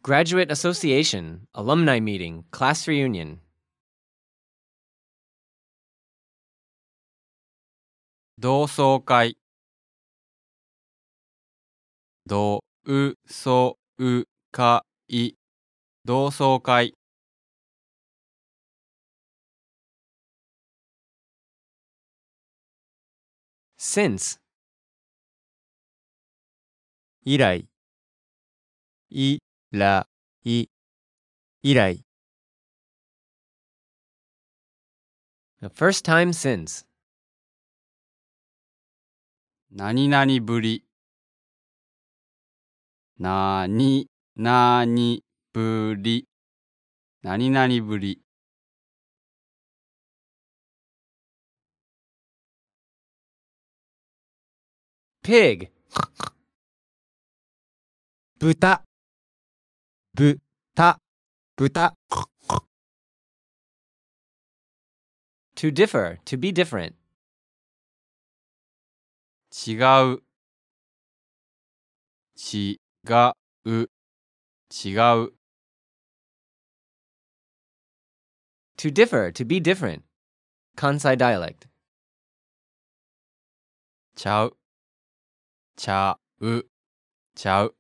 Graduate Association, Alumni Meeting, Class Reunion. 同窓会同窓会同窓会 Since. 以来以来以来 The first time since. 何々ぶり何々ぶり何々ぶり Pig. 豚豚豚 To differ, to be different. 違う違う違う To differ, to be different. Kansai dialect. ちゃうちゃうちゃう